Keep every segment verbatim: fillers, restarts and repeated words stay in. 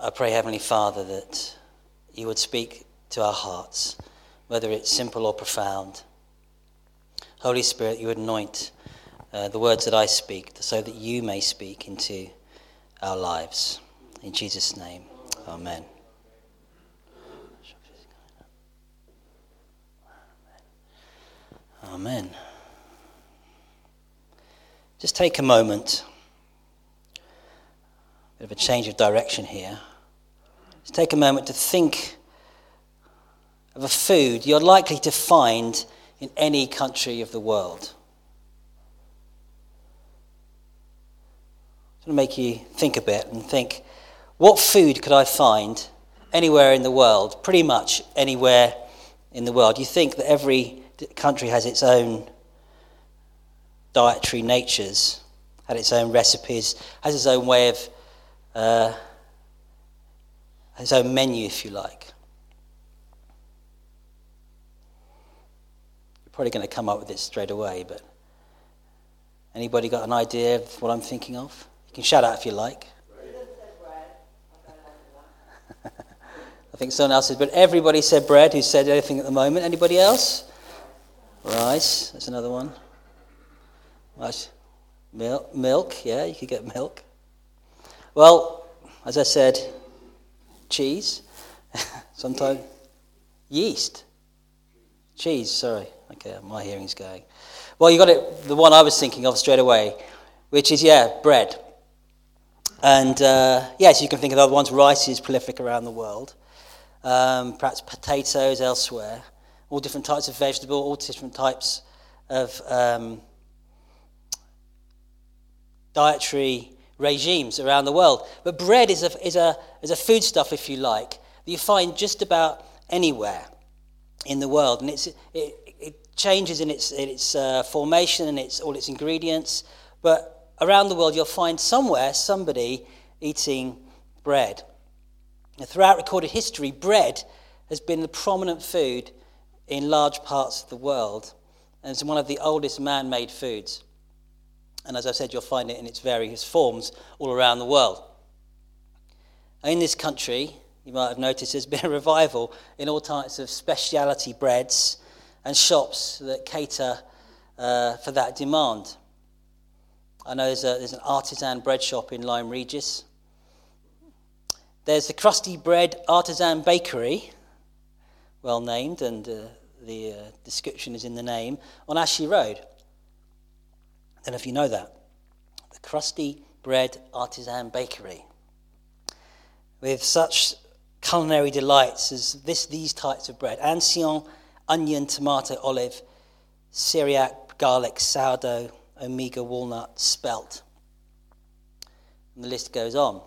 I pray, Heavenly Father, that you would speak to our hearts, whether it's simple or profound. Holy Spirit, you would anoint uh, the words that I speak so that you may speak into our lives. In Jesus' name, amen. Amen. Just take a moment. Bit of a change of direction here. Just take a moment to think of a food you're likely to find in any country of the world. It's going to make you think a bit and think, what food could I find anywhere in the world, pretty much anywhere in the world? You think that every country has its own dietary natures, had its own recipes, has its own way of, uh, its own menu, if you like. You're probably going to come up with it straight away, but anybody got an idea of what I'm thinking of? You can shout out if you like. I think someone else said, but everybody said bread who said anything at the moment. Anybody else? Rice, that's another one. Rice. Milk, milk, yeah, you could get milk. Well, as I said, cheese. Sometimes yeast. Cheese, sorry. Okay, my hearing's going. Well, you got it, the one I was thinking of straight away, which is, yeah, bread. And, uh, yes, you can think of other ones. Rice is prolific around the world. Um, perhaps potatoes elsewhere. All different types of vegetable, all different types of um, dietary regimes around the world. But bread is a, is a, is a foodstuff, if you like, that you find just about anywhere in the world. And it's, it, it changes in its, in its uh, formation and its, all its ingredients. But around the world, you'll find somewhere somebody eating bread. And throughout recorded history, bread has been the prominent food in large parts of the world, and it's one of the oldest man-made foods. And as I said, you'll find it in its various forms all around the world. In this country, you might have noticed there's been a revival in all types of speciality breads and shops that cater uh, for that demand. I know there's, a, there's an artisan bread shop in Lyme Regis. There's the Crusty Bread Artisan Bakery, well named, and uh, the uh, description is in the name, on Ashley Road. I don't know if you know that. The Crusty Bread Artisan Bakery. With such culinary delights as this, these types of bread: ancien, onion, tomato, olive, Syriac, garlic, sourdough, omega, walnut, spelt. And the list goes on.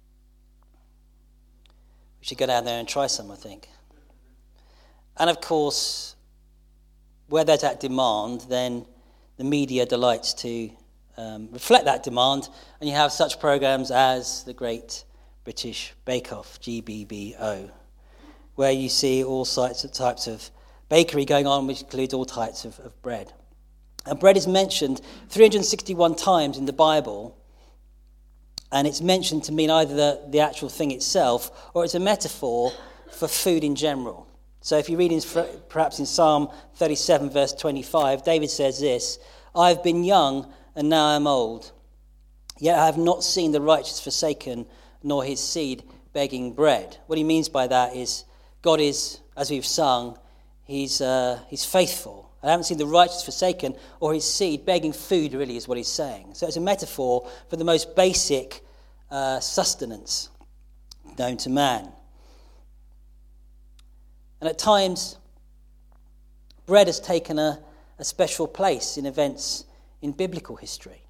We should go down there and try some, I think. And of course, where there's that demand, then the media delights to um, reflect that demand, and you have such programs as the Great British Bake Off, G B B O, where you see all sorts of types of bakery going on, which includes all types of, of bread. And bread is mentioned three hundred sixty-one times in the Bible, and it's mentioned to mean either the, the actual thing itself or it's a metaphor for food in general. So if you read in, perhaps in Psalm thirty-seven, verse twenty-five, David says this: I have been young and now I am old, yet I have not seen the righteous forsaken, nor his seed begging bread. What he means by that is God is, as we've sung, he's, uh, he's faithful. I haven't seen the righteous forsaken or his seed begging food, really, is what he's saying. So it's a metaphor for the most basic uh, sustenance known to man. And at times, bread has taken a, a special place in events in biblical history.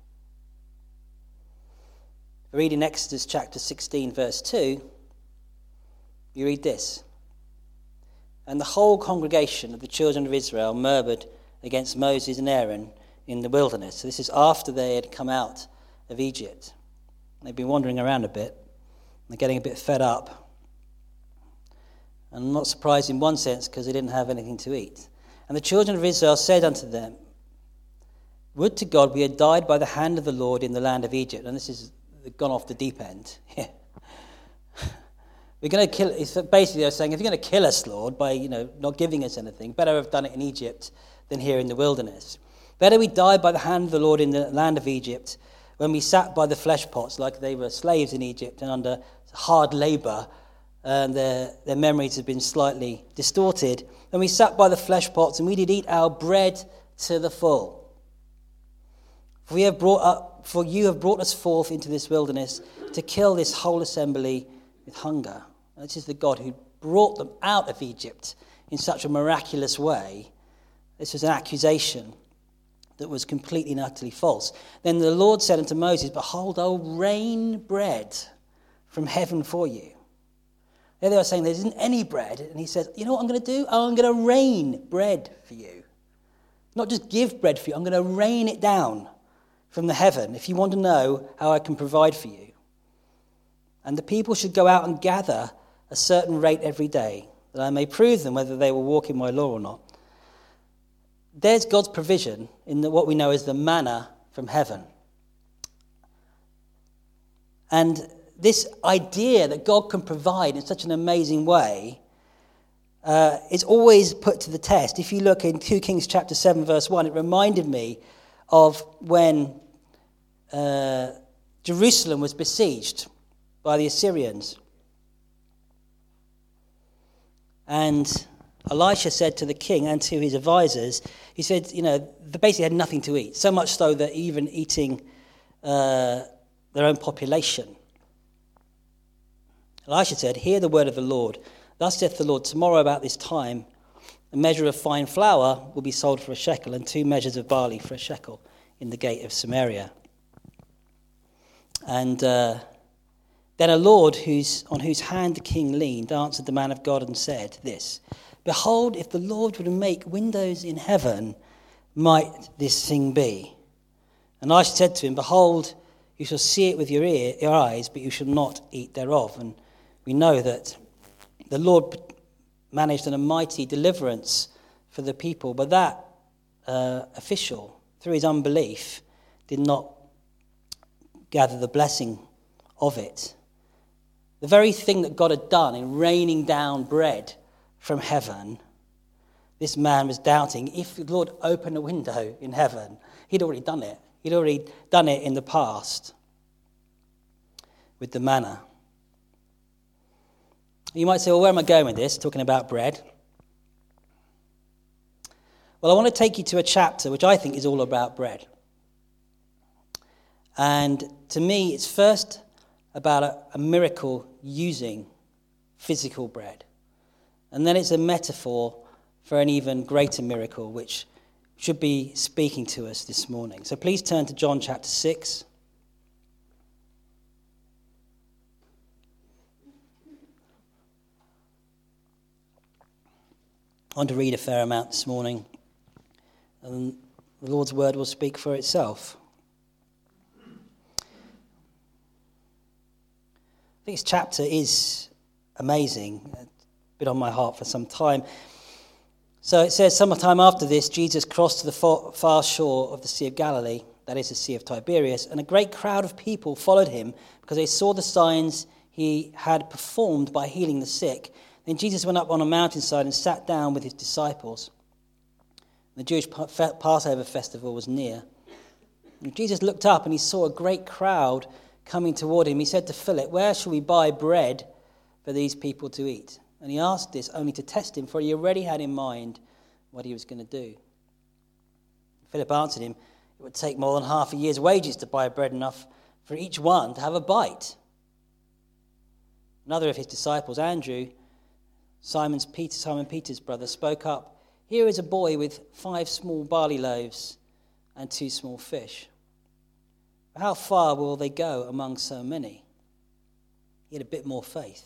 We read in Exodus chapter sixteen, verse two, you read this: And the whole congregation of the children of Israel murmured against Moses and Aaron in the wilderness. So this is after they had come out of Egypt. They've been wandering around a bit. They're getting a bit fed up. And I'm not surprised in one sense, because they didn't have anything to eat. And the children of Israel said unto them, Would to God we had died by the hand of the Lord in the land of Egypt. And this is gone off the deep end. We're going to kill. It's basically, they're saying, if you're going to kill us, Lord, by you know not giving us anything, better have done it in Egypt than here in the wilderness. Better we die by the hand of the Lord in the land of Egypt, when we sat by the flesh pots like they were slaves in Egypt and under hard labour, and their, their memories have been slightly distorted. And we sat by the flesh pots, and we did eat our bread to the full. For we have brought up, for you have brought us forth into this wilderness to kill this whole assembly with hunger. This is the God who brought them out of Egypt in such a miraculous way. This was an accusation that was completely and utterly false. Then the Lord said unto Moses, behold, I will rain bread from heaven for you. There they were saying there isn't any bread. And he says, you know what I'm going to do? I'm going to rain bread for you. Not just give bread for you. I'm going to rain it down from the heaven if you want to know how I can provide for you. And the people should go out and gather a certain rate every day, that I may prove them whether they will walk in my law or not. There's God's provision in the, what we know as the manna from heaven. And this idea that God can provide in such an amazing way uh, is always put to the test. If you look in two Kings chapter seven, verse one, it reminded me of when uh, Jerusalem was besieged by the Assyrians. And Elisha said to the king and to his advisors, he said, you know, they basically had nothing to eat, so much so that even eating uh, their own population. Elisha said, hear the word of the Lord. Thus saith the Lord, tomorrow about this time, a measure of fine flour will be sold for a shekel, and two measures of barley for a shekel in the gate of Samaria. And uh, then a Lord whose, on whose hand the king leaned answered the man of God and said this, behold, if the Lord would make windows in heaven, might this thing be? And Elisha said to him, behold, you shall see it with your, ear, your eyes, but you shall not eat thereof. And we know that the Lord managed a mighty deliverance for the people, but that uh, official, through his unbelief, did not gather the blessing of it. The very thing that God had done in raining down bread from heaven, this man was doubting if the Lord opened a window in heaven. He'd already done it. He'd already done it in the past with the manna. You might say, well, where am I going with this? Talking about bread. Well, I want to take you to a chapter which I think is all about bread. And to me, it's first about a, a miracle using physical bread. And then it's a metaphor for an even greater miracle, which should be speaking to us this morning. So please turn to John chapter six. I want to read a fair amount this morning, and the Lord's word will speak for itself. I think this chapter is amazing. It's been on my heart for some time. So it says, sometime after this, Jesus crossed to the far, far shore of the Sea of Galilee, that is the Sea of Tiberias, and a great crowd of people followed him because they saw the signs he had performed by healing the sick. Then Jesus went up on a mountainside and sat down with his disciples. The Jewish Passover festival was near. And Jesus looked up and he saw a great crowd coming toward him. He said to Philip, where shall we buy bread for these people to eat? And he asked this only to test him, for he already had in mind what he was going to do. Philip answered him, it would take more than half a year's wages to buy bread enough for each one to have a bite. Another of his disciples, Andrew, Simon's Peter, Simon Peter's brother, spoke up, here is a boy with five small barley loaves and two small fish. How far will they go among so many? He had a bit more faith.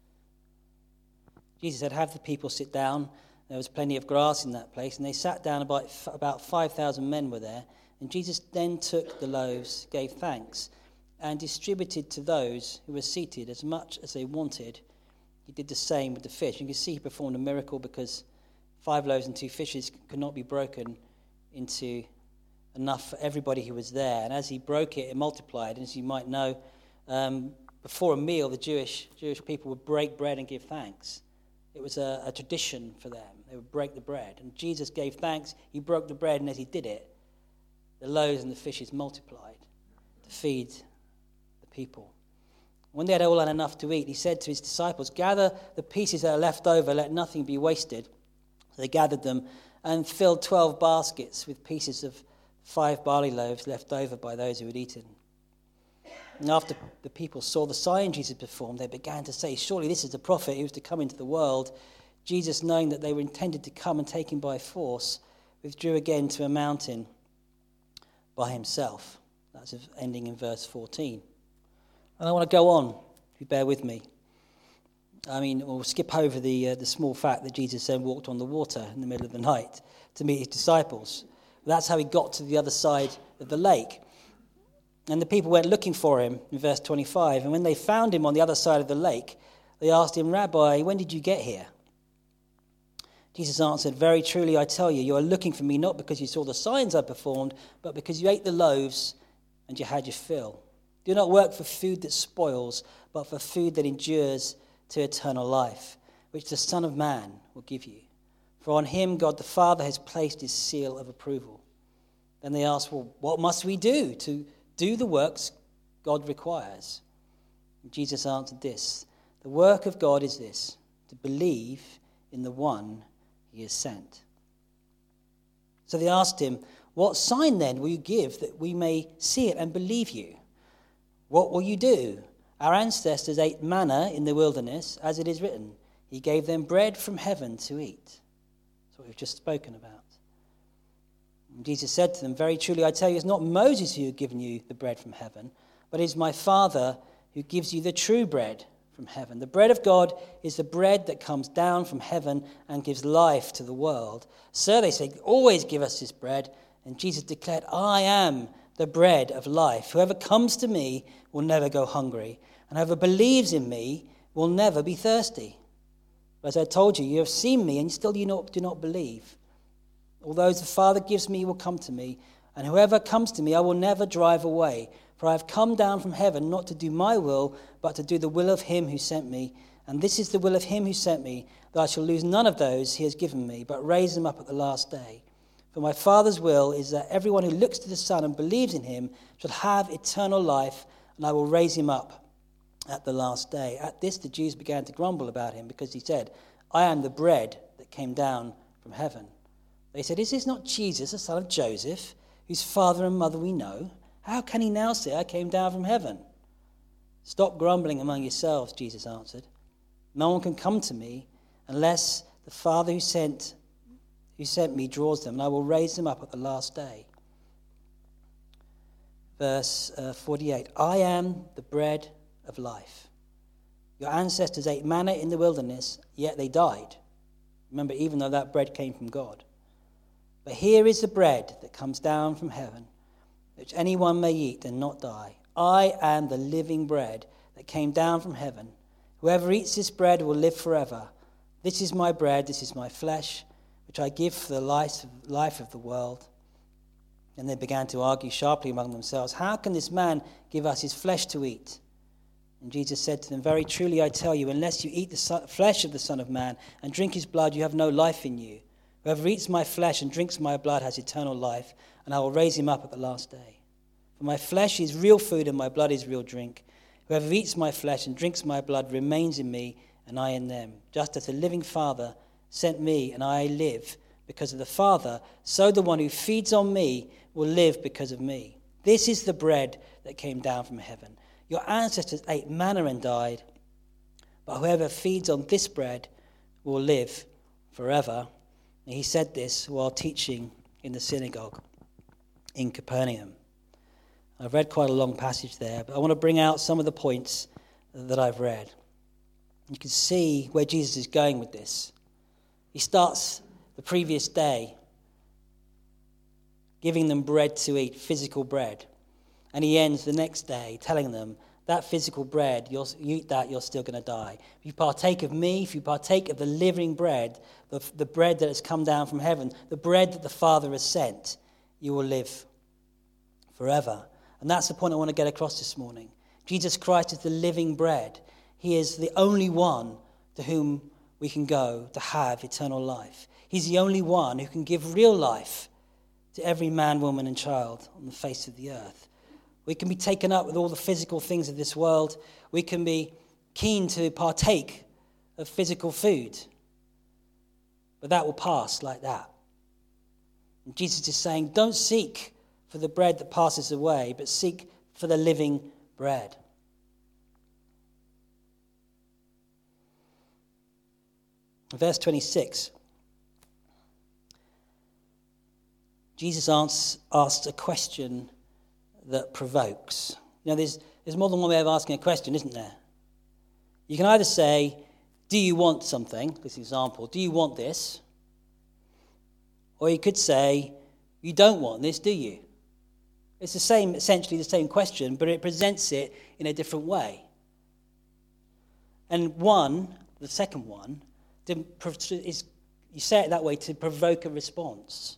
Jesus said, have the people sit down. There was plenty of grass in that place, and they sat down. About, about five thousand men were there. And Jesus then took the loaves, gave thanks, and distributed to those who were seated as much as they wanted. He did the same with the fish. You can see he performed a miracle because five loaves and two fishes could not be broken into enough for everybody who was there. And as he broke it, it multiplied. And as you might know, um, before a meal, the Jewish Jewish people would break bread and give thanks. It was a, a tradition for them. They would break the bread. And Jesus gave thanks. He broke the bread, and as he did it, the loaves and the fishes multiplied to feed the people. When they had all had enough to eat, he said to his disciples, "Gather the pieces that are left over, let nothing be wasted." So they gathered them and filled twelve baskets with pieces of five barley loaves left over by those who had eaten. And after the people saw the sign Jesus performed, they began to say, "Surely this is the prophet who was to come into the world." Jesus, knowing that they were intended to come and take him by force, withdrew again to a mountain by himself. That's ending in verse fourteen. And I want to go on, if you bear with me. I mean, we'll skip over the uh, the small fact that Jesus then walked on the water in the middle of the night to meet his disciples. That's how he got to the other side of the lake. And the people went looking for him in verse twenty-five. And when they found him on the other side of the lake, they asked him, "Rabbi, when did you get here?" Jesus answered, "Very truly I tell you, you are looking for me not because you saw the signs I performed, but because you ate the loaves and you had your fill. Do not work for food that spoils, but for food that endures to eternal life, which the Son of Man will give you. For on him God the Father has placed his seal of approval." Then they asked, "Well, what must we do to do the works God requires?" And Jesus answered this, "The work of God is this, to believe in the one he has sent." So they asked him, "What sign then will you give that we may see it and believe you? What will you do? Our ancestors ate manna in the wilderness, as it is written, he gave them bread from heaven to eat." That's what we've just spoken about. And Jesus said to them, "Very truly I tell you, it's not Moses who has given you the bread from heaven, but it is my Father who gives you the true bread from heaven. The bread of God is the bread that comes down from heaven and gives life to the world." "Sir," they said, "always give us this bread." And Jesus declared, "I am the bread of life. Whoever comes to me will never go hungry, and whoever believes in me will never be thirsty. But as I told you, you have seen me, and still you not, do not believe. All those the Father gives me will come to me, and whoever comes to me I will never drive away. For I have come down from heaven not to do my will, but to do the will of him who sent me. And this is the will of him who sent me, that I shall lose none of those he has given me, but raise them up at the last day. For my Father's will is that everyone who looks to the Son and believes in him shall have eternal life, and I will raise him up at the last day." At this the Jews began to grumble about him, because he said, "I am the bread that came down from heaven." They said, "Is this not Jesus, the son of Joseph, whose father and mother we know? How can he now say, 'I came down from heaven'?" "Stop grumbling among yourselves," Jesus answered. "No one can come to me unless the Father who sent who sent me draws them, and I will raise them up at the last day." Verse uh, forty-eight, "I am the bread of life. Your ancestors ate manna in the wilderness, yet they died." Remember, even though that bread came from God. "But here is the bread that comes down from heaven, which anyone may eat and not die. I am the living bread that came down from heaven. Whoever eats this bread will live forever. This is my bread, this is my flesh, which I give for the life of the world." And they began to argue sharply among themselves, "How can this man give us his flesh to eat?" And Jesus said to them, "Very truly I tell you, unless you eat the flesh of the Son of Man and drink his blood, you have no life in you. Whoever eats my flesh and drinks my blood has eternal life, and I will raise him up at the last day. For my flesh is real food and my blood is real drink. Whoever eats my flesh and drinks my blood remains in me and I in them. Just as the living Father sent me and I live because of the Father, so the one who feeds on me will live because of me. This is the bread that came down from heaven. Your ancestors ate manna and died, but whoever feeds on this bread will live forever." And he said this while teaching in the synagogue in Capernaum. I've read quite a long passage there, but I want to bring out some of the points that I've read. You can see where Jesus is going with this. He starts the previous day giving them bread to eat, physical bread. And he ends the next day telling them, that physical bread, you'll, you eat that, you're still going to die. If you partake of me, if you partake of the living bread, the, the bread that has come down from heaven, the bread that the Father has sent, you will live forever. And that's the point I want to get across this morning. Jesus Christ is the living bread. He is the only one to whom we can go to have eternal life. He's the only one who can give real life to every man, woman, and child on the face of the earth. We can be taken up with all the physical things of this world. We can be keen to partake of physical food. But that will pass like that. And Jesus is saying, don't seek for the bread that passes away, but seek for the living bread. Verse twenty-six. Jesus asks a question that provokes. You know, there's, there's more than one way of asking a question, isn't there? You can either say, do you want something? This example, do you want this? Or you could say, you don't want this, do you? It's the same, essentially the same question, but it presents it in a different way. And one, the second one, is, you say it that way to provoke a response.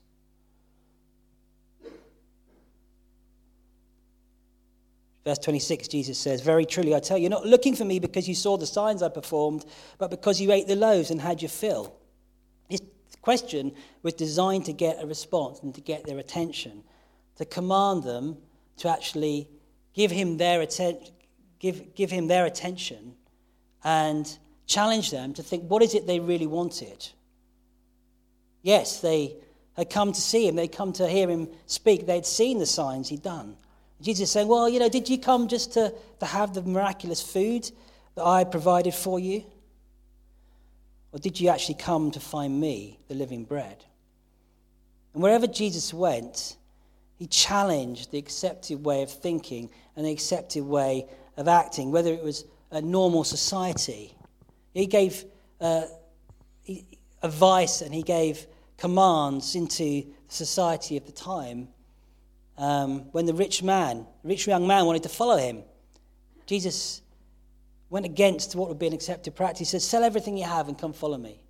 Verse twenty-six, Jesus says, very truly, I tell you, you're not looking for me because you saw the signs I performed, but because you ate the loaves and had your fill. This question was designed to get a response and to get their attention, to command them to actually give him their attention, give, give him their attention and challenge them to think, what is it they really wanted? Yes, they had come to see him. They'd come to hear him speak. They'd seen the signs he'd done. Jesus is saying, well, you know, did you come just to, to have the miraculous food that I provided for you? Or did you actually come to find me, the living bread? And wherever Jesus went, he challenged the accepted way of thinking and the accepted way of acting, whether it was a normal society. He gave uh, advice and he gave commands into the society of the time. Um, when the rich man, the rich young man wanted to follow him, Jesus went against what would be an accepted practice. He said, sell everything you have and come follow me.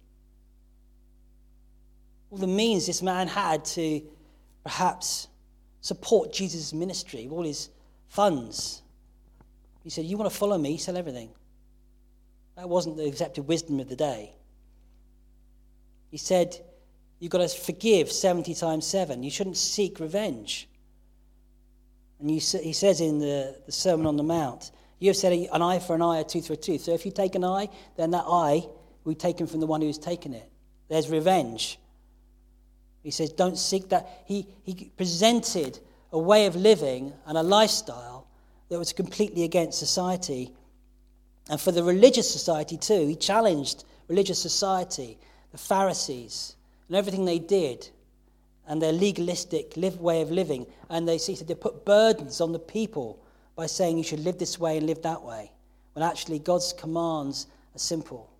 All the means this man had to perhaps support Jesus' ministry, all his funds. He said, you want to follow me, sell everything. That wasn't the accepted wisdom of the day. He said, you've got to forgive seventy times seven. You shouldn't seek revenge. And you, he says in the, the Sermon on the Mount, you have said an eye for an eye, a tooth for a tooth. So if you take an eye, then that eye will be taken from the one who's taken it. There's revenge. He says, don't seek that. He, he presented a way of living and a lifestyle that was completely against society. And for the religious society too, he challenged religious society, the Pharisees, and everything they did, and their legalistic live way of living. And they said they put burdens on the people by saying you should live this way and live that way, when actually God's commands are simple.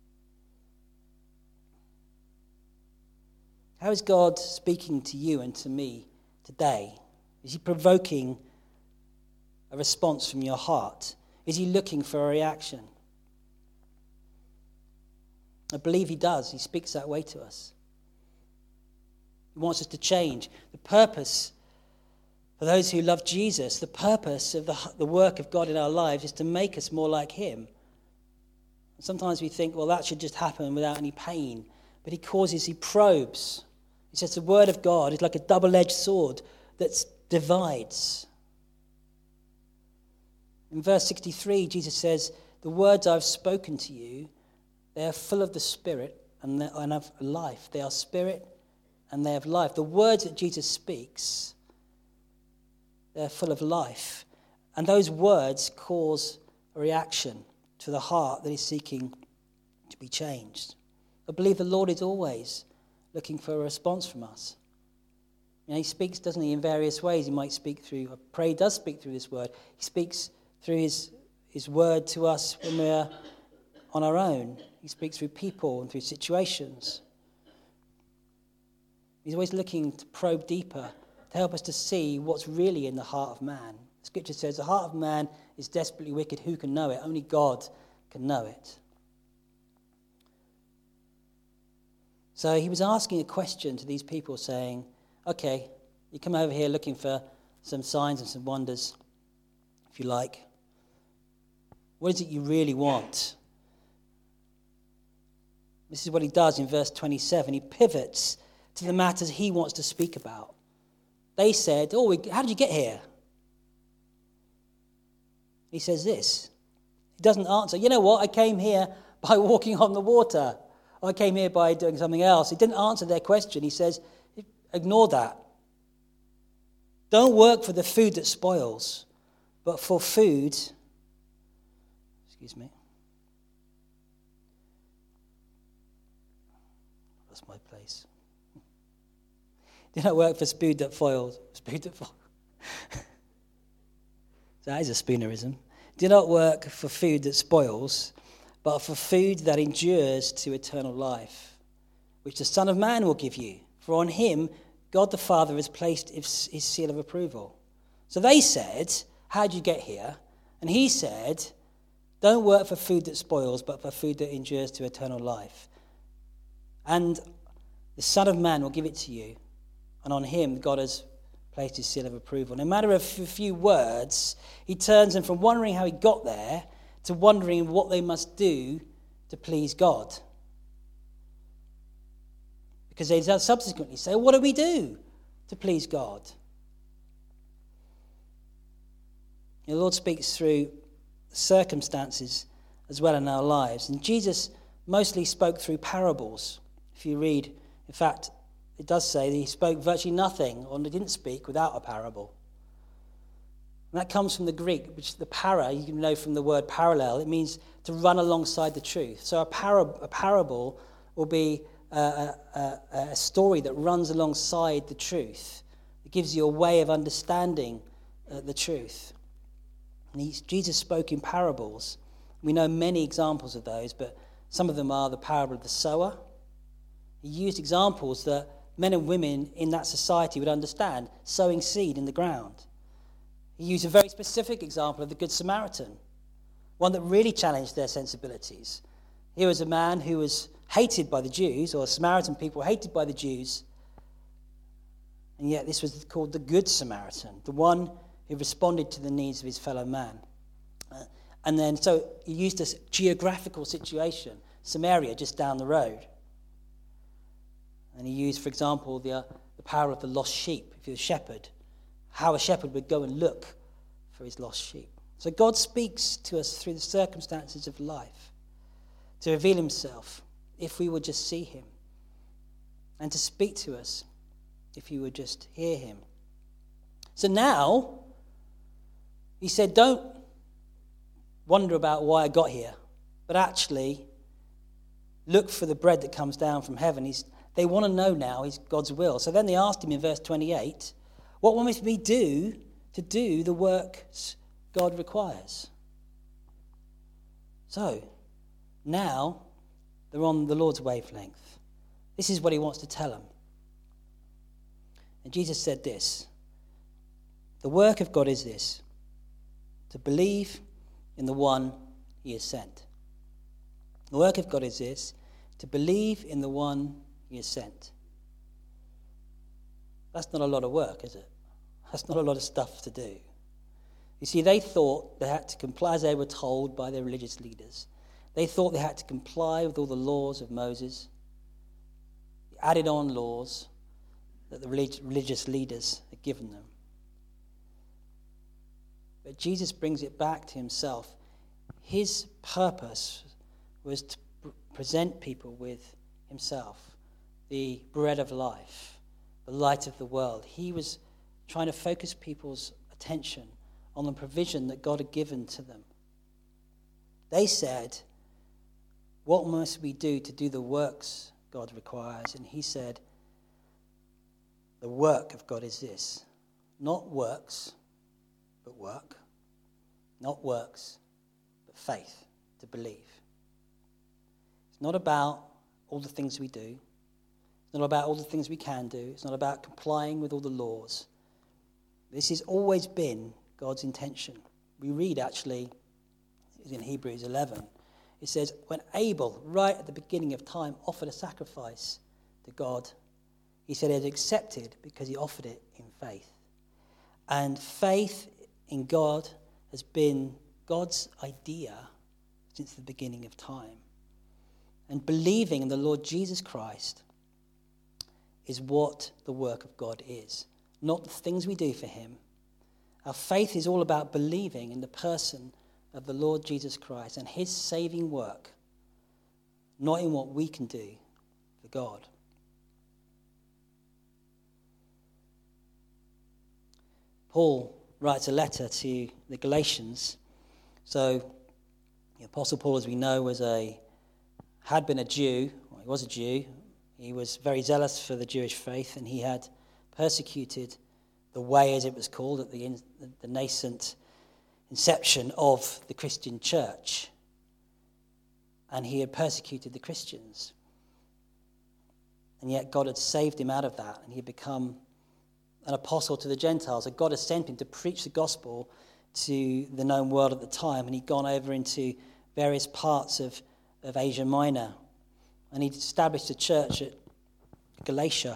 How is God speaking to you and to me today? Is he provoking a response from your heart? Is he looking for a reaction? I believe he does. He speaks that way to us. He wants us to change. The purpose for those who love Jesus, the purpose of the, the work of God in our lives is to make us more like him. And sometimes we think, well, that should just happen without any pain. But he causes, he probes. He says the word of God is like a double-edged sword that divides. In verse sixty-three, Jesus says, the words I've spoken to you, they are full of the Spirit and of life. They are spirit and they have life. The words that Jesus speaks, they're full of life. And those words cause a reaction to the heart that is seeking to be changed. I believe the Lord is always looking for a response from us. You know, he speaks, doesn't he, in various ways. He might speak through, I pray he does speak through this word. He speaks through his, his word to us when we're on our own. He speaks through people and through situations. He's always looking to probe deeper, to help us to see what's really in the heart of man. Scripture says the heart of man is desperately wicked. Who can know it? Only God can know it. So he was asking a question to these people saying, okay, you come over here looking for some signs and some wonders, if you like. What is it you really want? This is what he does in verse twenty-seven. He pivots to the matters he wants to speak about. They said, oh, how did you get here? He says this. He doesn't answer, you know what, I came here by walking on the water. I came here by doing something else. He didn't answer their question. He says, ignore that. Don't work for the food that spoils, but for food, excuse me, that's my place. Do not work for food that foils, food that foils. That is a Spoonerism. Do not work for food that spoils, but for food that endures to eternal life, which the Son of Man will give you. For on him, God the Father has placed his, his seal of approval. So they said, how did you get here? And he said, don't work for food that spoils, but for food that endures to eternal life. And the Son of Man will give it to you. And on him, God has placed his seal of approval. In a matter of a few words, he turns them from wondering how he got there to wondering what they must do to please God. Because they subsequently say, what do we do to please God? The Lord speaks through circumstances as well in our lives. And Jesus mostly spoke through parables. If you read, in fact, it does say that he spoke virtually nothing, or he didn't speak without a parable. And that comes from the Greek, which the para, you can know from the word parallel, it means to run alongside the truth. So a, para, a parable will be a, a, a story that runs alongside the truth. It gives you a way of understanding uh, the truth. And he, Jesus spoke in parables. We know many examples of those, but some of them are the parable of the sower. He used examples that men and women in that society would understand, sowing seed in the ground. He used a very specific example of the Good Samaritan, one that really challenged their sensibilities. Here was a man who was hated by the Jews, or Samaritan people hated by the Jews, and yet this was called the Good Samaritan, the one who responded to the needs of his fellow man. Uh, and then, so he used this geographical situation, Samaria just down the road. And he used, for example, the, uh, the power of the lost sheep, if you're a shepherd, how a shepherd would go and look for his lost sheep. So God speaks to us through the circumstances of life to reveal himself if we would just see him, and to speak to us if you would just hear him. So now, he said, don't wonder about why I got here, but actually look for the bread that comes down from heaven. He's They want to know now is God's will. So then they asked him in verse twenty-eight, what must we do to do the works God requires? So now they're on the Lord's wavelength. This is what he wants to tell them. And Jesus said this, the work of God is this, to believe in the one he has sent. The work of God is this, to believe in the one he has sent. That's not a lot of work, is it? That's not a lot of stuff to do. You see, they thought they had to comply as they were told by their religious leaders. They thought they had to comply with all the laws of Moses, the added on laws that the religious leaders had given them. But Jesus brings it back to himself. His purpose was to present people with himself, the bread of life, the light of the world. He was trying to focus people's attention on the provision that God had given to them. They said, what must we do to do the works God requires? And he said, the work of God is this, not works, but work, not works, but faith, to believe. It's not about all the things we do. It's not about all the things we can do. It's not about complying with all the laws. This has always been God's intention. We read, actually, in Hebrews eleven, it says, when Abel, right at the beginning of time, offered a sacrifice to God, he said it accepted because he offered it in faith. And faith in God has been God's idea since the beginning of time. And believing in the Lord Jesus Christ is what the work of God is, not the things we do for him. Our faith is all about believing in the person of the Lord Jesus Christ and his saving work, not in what we can do for God. Paul writes a letter to the Galatians. So the Apostle Paul, as we know, was a had been a Jew. Well, he was a Jew. He was very zealous for the Jewish faith, and he had persecuted the way, as it was called, at the, in, the nascent inception of the Christian church. And he had persecuted the Christians. And yet God had saved him out of that, and he had become an apostle to the Gentiles. And God had sent him to preach the gospel to the known world at the time, and he'd gone over into various parts of, of Asia Minor. And he'd established a church at Galatia.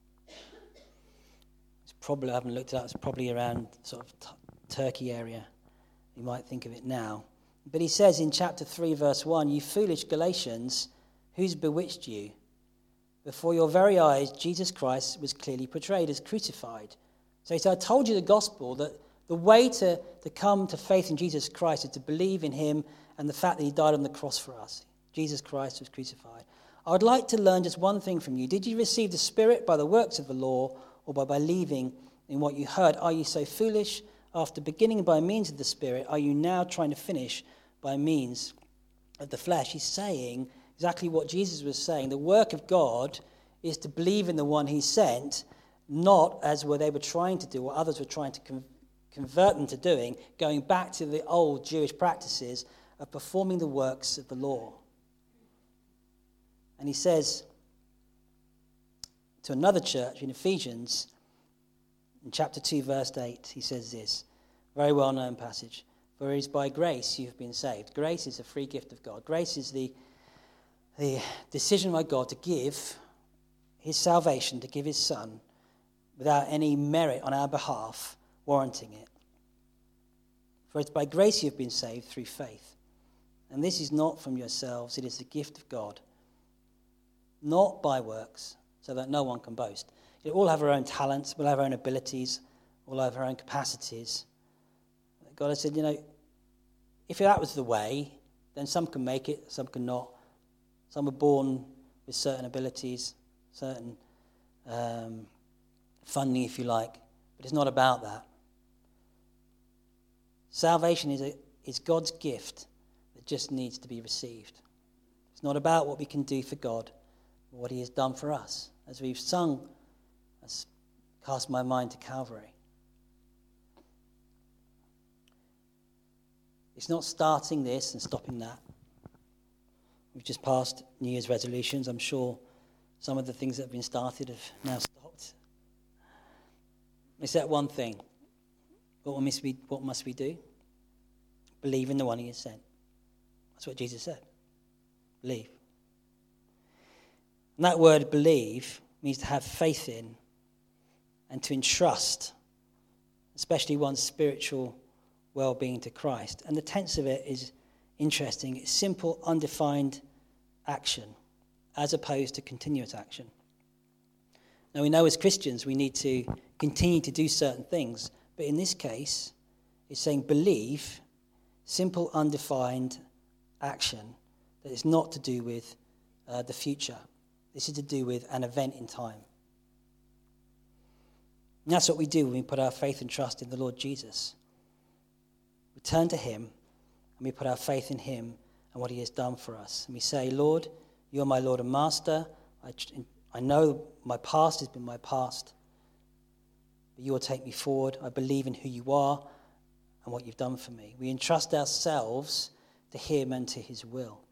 It's probably, I haven't looked it up, it's probably around sort of t- Turkey area. You might think of it now. But he says in chapter three, verse one, "You foolish Galatians, who's bewitched you? Before your very eyes, Jesus Christ was clearly portrayed as crucified." So he said, I told you the gospel, that the way to, to come to faith in Jesus Christ is to believe in him and the fact that he died on the cross for us. Jesus Christ was crucified. I would like to learn just one thing from you. Did you receive the Spirit by the works of the law or by believing in what you heard? Are you so foolish? After beginning by means of the Spirit, are you now trying to finish by means of the flesh? He's saying exactly what Jesus was saying. The work of God is to believe in the one he sent, not as what they were trying to do, what others were trying to con- convert them to doing, going back to the old Jewish practices of performing the works of the law. And he says to another church in Ephesians, in chapter two, verse eight, he says this, very well-known passage, "For it is by grace you have been saved." Grace is a free gift of God. Grace is the, the decision by God to give his salvation, to give his Son, without any merit on our behalf warranting it. "For it's by grace you have been saved through faith. And this is not from yourselves, it is the gift of God, not by works, so that no one can boast." We all have our own talents, we'll have our own abilities, we'll have our own capacities. God has said, you know, if that was the way, then some can make it, some can not. Some are born with certain abilities, certain um, funding, if you like, but it's not about that. Salvation is, a, is God's gift that just needs to be received. It's not about what we can do for God, but what he has done for us. As we've sung, "As cast my mind to Calvary." It's not starting this and stopping that. We've just passed New Year's resolutions. I'm sure some of the things that have been started have now stopped. It's that one thing. What must we, what must we do? Believe in the one he has sent. That's what Jesus said. Believe. And that word believe means to have faith in and to entrust, especially one's spiritual well-being to Christ. And the tense of it is interesting. It's simple, undefined action as opposed to continuous action. Now, we know as Christians we need to continue to do certain things, but in this case, it's saying believe, simple, undefined action that is not to do with uh, the future. This is to do with an event in time. And that's what we do when we put our faith and trust in the Lord Jesus. We turn to him and we put our faith in him and what he has done for us. And we say, Lord, you're my Lord and Master. I, I know my past has been my past, but you will take me forward. I believe in who you are and what you've done for me. We entrust ourselves to him and to his will.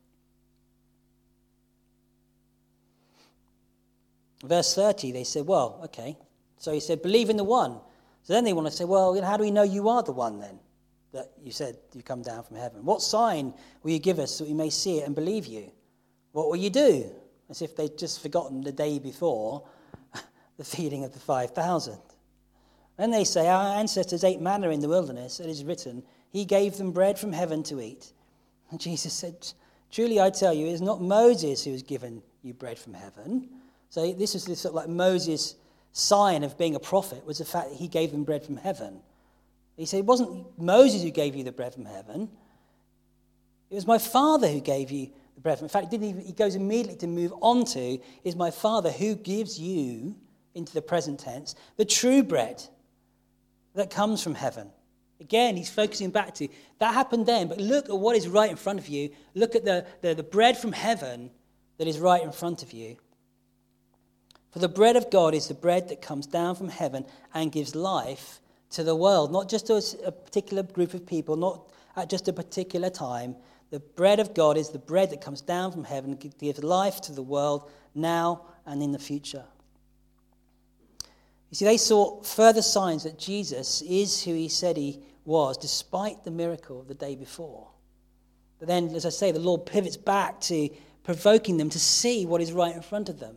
Verse thirty, they said, well, okay. So he said, believe in the one. So then they want to say, well, you know, how do we know you are the one then? That you said you come down from heaven. What sign will you give us so we may see it and believe you? What will you do? As if they'd just forgotten the day before the feeding of the five thousand. Then they say, our ancestors ate manna in the wilderness. It is written, he gave them bread from heaven to eat. And Jesus said, truly I tell you, it is not Moses who has given you bread from heaven. So this is this sort of like Moses' sign of being a prophet, was the fact that he gave them bread from heaven. He said, it wasn't Moses who gave you the bread from heaven. It was my Father who gave you the bread. In fact, he, didn't even, he goes immediately to move on to, is my Father who gives you, into the present tense, the true bread that comes from heaven. Again, he's focusing back to, that happened then, but look at what is right in front of you. Look at the, the, the bread from heaven that is right in front of you. For the bread of God is the bread that comes down from heaven and gives life to the world, not just to a particular group of people, not at just a particular time. The bread of God is the bread that comes down from heaven and gives life to the world now and in the future. You see, they saw further signs that Jesus is who he said he was, despite the miracle of the day before. But then, as I say, the Lord pivots back to provoking them to see what is right in front of them.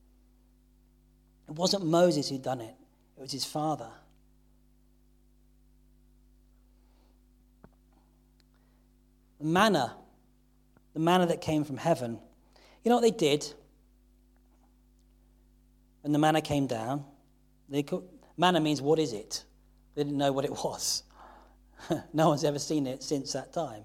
It wasn't Moses who'd done it. It was his Father. The manna, the manna that came from heaven. You know what they did when the manna came down? They could, manna means, what is it? They didn't know what it was. No one's ever seen it since that time.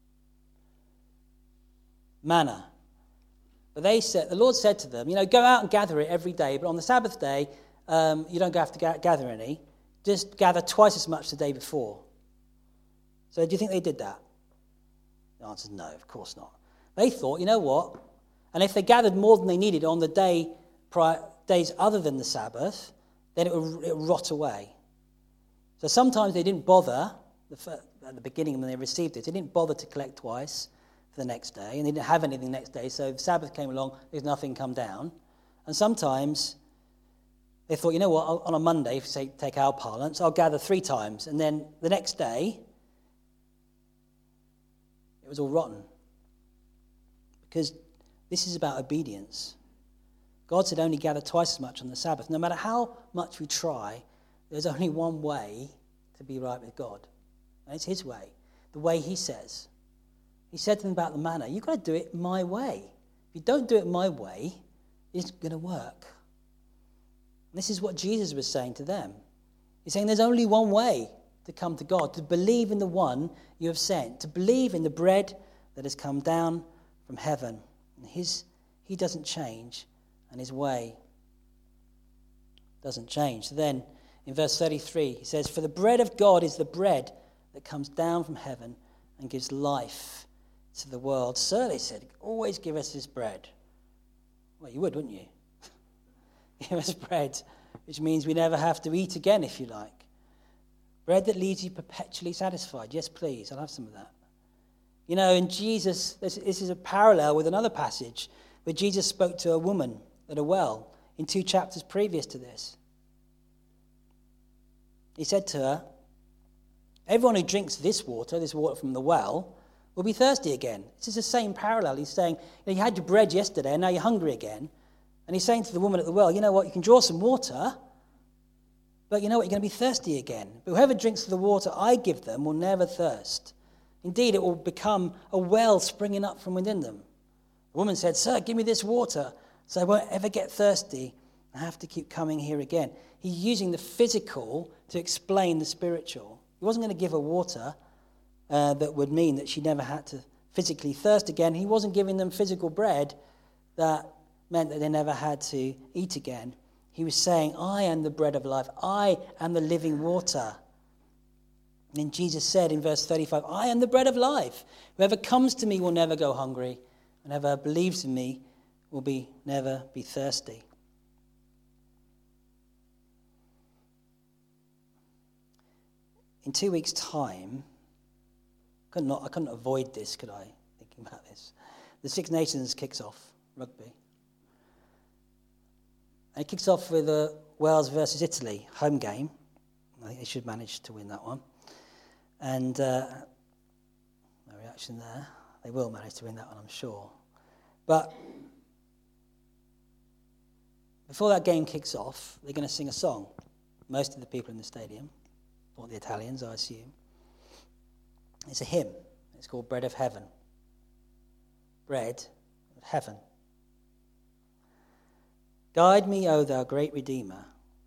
Manna. But they said, the Lord said to them, you know, go out and gather it every day, but on the Sabbath day, um, you don't have to ga- gather any. Just gather twice as much the day before. So do you think they did that? The answer is no, of course not. They thought, you know what? And if they gathered more than they needed on the day prior, days other than the Sabbath, then it would, it would rot away. So sometimes they didn't bother, at the beginning when they received it, they didn't bother to collect twice for the next day, and they didn't have anything the next day, so if the Sabbath came along, there's nothing come down. And sometimes they thought, you know what, on a Monday, if you say, take our parlance, I'll gather three times, and then the next day, it was all rotten. Because this is about obedience. God said only gather twice as much on the Sabbath. No matter how much we try, there's only one way to be right with God. And it's his way, the way he says. He said to them about the manna, you've got to do it my way. If you don't do it my way, it's going to work. And this is what Jesus was saying to them. He's saying there's only one way to come to God, to believe in the one you have sent, to believe in the bread that has come down from heaven. And his, he doesn't change, and his way doesn't change. So then, in verse thirty-three, he says, for the bread of God is the bread that comes down from heaven and gives life to the world. Sir, they said, always give us this bread. Well, you would, wouldn't you? Give us bread, which means we never have to eat again, if you like. Bread that leaves you perpetually satisfied. Yes, please, I'll have some of that. You know, in Jesus, this, this is a parallel with another passage where Jesus spoke to a woman at a well in two chapters previous to this. He said to her, everyone who drinks this water, this water from the well, will be thirsty again. This is the same parallel. He's saying, you know, you had your bread yesterday and now you're hungry again. And he's saying to the woman at the well, you know what, you can draw some water, but you know what, you're going to be thirsty again. But whoever drinks the water I give them will never thirst. Indeed, it will become a well springing up from within them. The woman said, sir, give me this water so I won't ever get thirsty. I have to keep coming here again. He's using the physical to explain the spiritual. He wasn't going to give her water uh, that would mean that she never had to physically thirst again. He wasn't giving them physical bread that meant that they never had to eat again. He was saying, I am the bread of life. I am the living water. And then Jesus said in verse thirty-five, I am the bread of life. Whoever comes to me will never go hungry. And whoever believes in me will be never be thirsty. In two weeks' time, I couldn't, not, I couldn't avoid this, could I, thinking about this. The Six Nations kicks off, rugby. And it kicks off with a Wales versus Italy home game. I think they should manage to win that one. And uh, no reaction there. They will manage to win that one, I'm sure. But before that game kicks off, they're going to sing a song. Most of the people in the stadium, or the Italians, I assume. It's a hymn. It's called Bread of Heaven. bread of heaven. Guide me, O thou great Redeemer,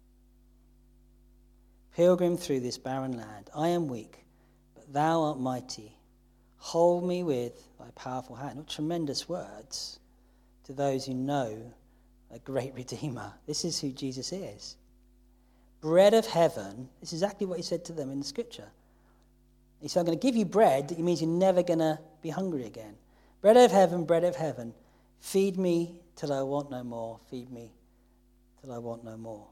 pilgrim through this barren land. I am weak, but thou art mighty. Hold me with thy powerful hand. What tremendous words to those who know a great Redeemer. This is who Jesus is. Bread of heaven. This is exactly what he said to them in the scripture. He said, I'm going to give you bread. It means you're never going to be hungry again. Bread of heaven, bread of heaven. Feed me till I want no more. Feed me till I want no more.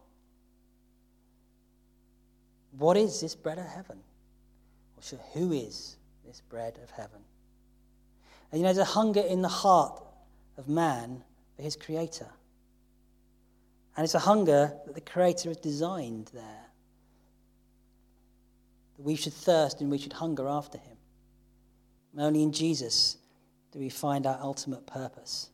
What is this bread of heaven? Or should, who is this bread of heaven? And you know, there's a hunger in the heart of man for his creator. And it's a hunger that the creator has designed there. That we should thirst and we should hunger after him. And only in Jesus do we find our ultimate purpose.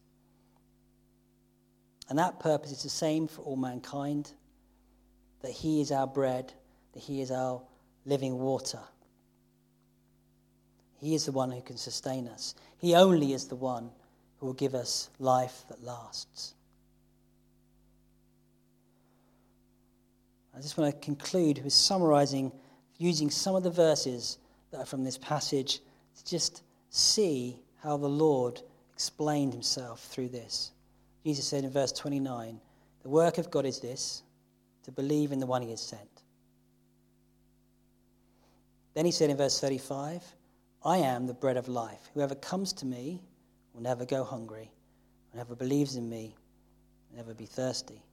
And that purpose is the same for all mankind, that he is our bread, that he is our living water. He is the one who can sustain us. He only is the one who will give us life that lasts. I just want to conclude with summarizing, using some of the verses that are from this passage to just see how the Lord explained himself through this. Jesus said in verse twenty-nine, the work of God is this, to believe in the one he has sent. Then he said in verse thirty-five, I am the bread of life. Whoever comes to me will never go hungry. Whoever believes in me will never be thirsty.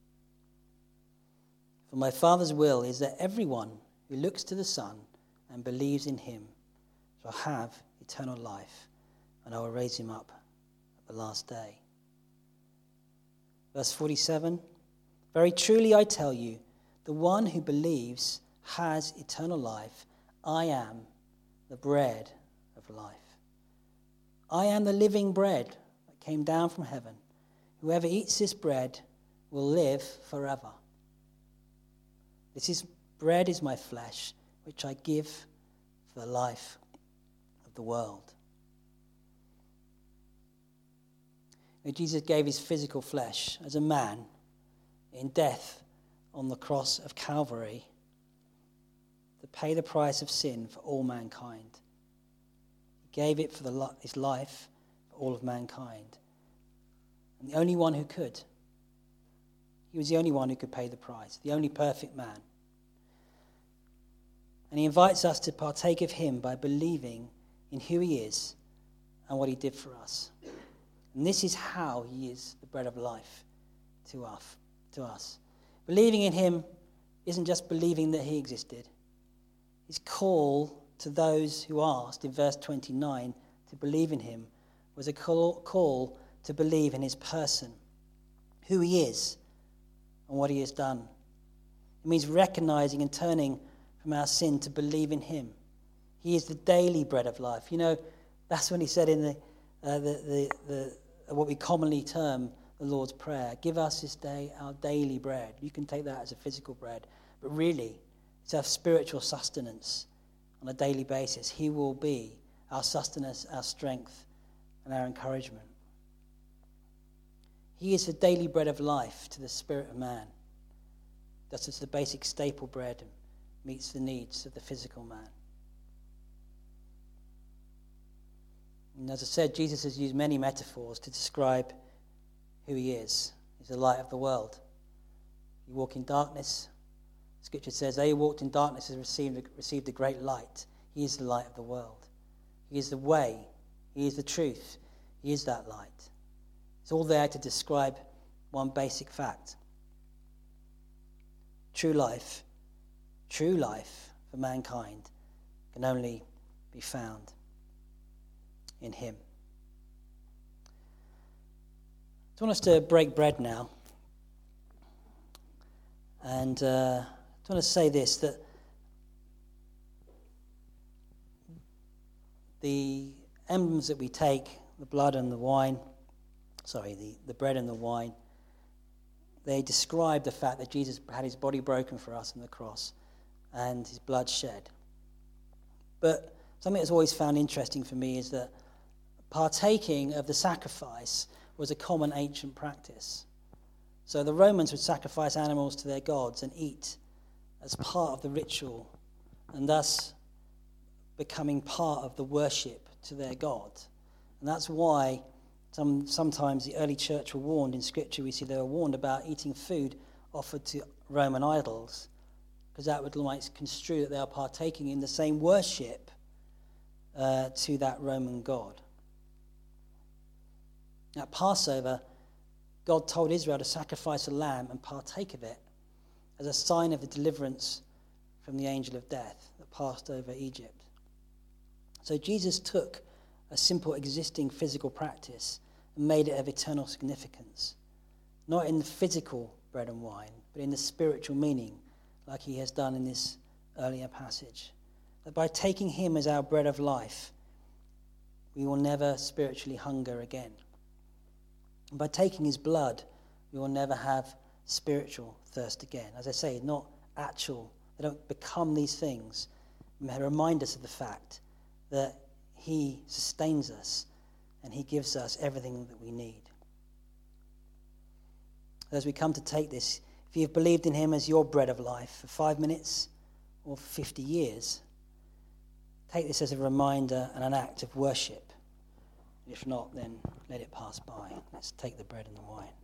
For my Father's will is that everyone who looks to the Son and believes in him shall have eternal life, and I will raise him up at the last day. Verse forty-seven, very truly I tell you, the one who believes has eternal life. I am the bread of life. I am the living bread that came down from heaven. Whoever eats this bread will live forever. This is bread is my flesh, which I give for the life of the world. Now, Jesus gave his physical flesh as a man in death on the cross of Calvary to pay the price of sin for all mankind. He gave it for the, his life for all of mankind. And the only one who could. He was the only one who could pay the price, the only perfect man. And he invites us to partake of him by believing in who he is and what he did for us. And this is how he is the bread of life to us. To us. Believing in him isn't just believing that he existed. His call to those who asked in verse twenty-nine to believe in him was a call, call to believe in his person, who he is and what he has done. It means recognizing and turning from our sin to believe in him. He is the daily bread of life. You know, that's when he said in the uh, the, the, the what we commonly term the Lord's Prayer, give us this day our daily bread. You can take that as a physical bread, but really it's our spiritual sustenance on a daily basis. He will be our sustenance, our strength, and our encouragement. He is the daily bread of life to the spirit of man. That's just the basic staple bread and meets the needs of the physical man. And as I said, Jesus has used many metaphors to describe who he is. He's the light of the world. You walk in darkness. Scripture says, they who walked in darkness have received, received a great light. He is the light of the world. He is the way. He is the truth. He is that light. It's all there to describe one basic fact. True life, true life for mankind can only be found in him. I want us to break bread now. And uh, I want to say this, that the emblems that we take, the blood and the wine, sorry, the, the bread and the wine, they describe the fact that Jesus had his body broken for us on the cross and his blood shed. But something that's always found interesting for me is that partaking of the sacrifice was a common ancient practice. So the Romans would sacrifice animals to their gods and eat as part of the ritual, and thus becoming part of the worship to their god. And that's why some, sometimes the early church were warned in Scripture. We see they were warned about eating food offered to Roman idols, because that would like construe that they are partaking in the same worship uh, to that Roman god. At Passover, God told Israel to sacrifice a lamb and partake of it as a sign of the deliverance from the angel of death that passed over Egypt. So Jesus took a simple existing physical practice and made it of eternal significance, not in the physical bread and wine, but in the spiritual meaning, like he has done in this earlier passage. That by taking him as our bread of life, we will never spiritually hunger again. And by taking his blood, we will never have spiritual thirst again. As I say, not actual. They don't become these things. They remind us of the fact that he sustains us and he gives us everything that we need. As we come to take this, if you've believed in him as your bread of life for five minutes or for fifty years, take this as a reminder and an act of worship. If not, then let it pass by. Let's take the bread and the wine.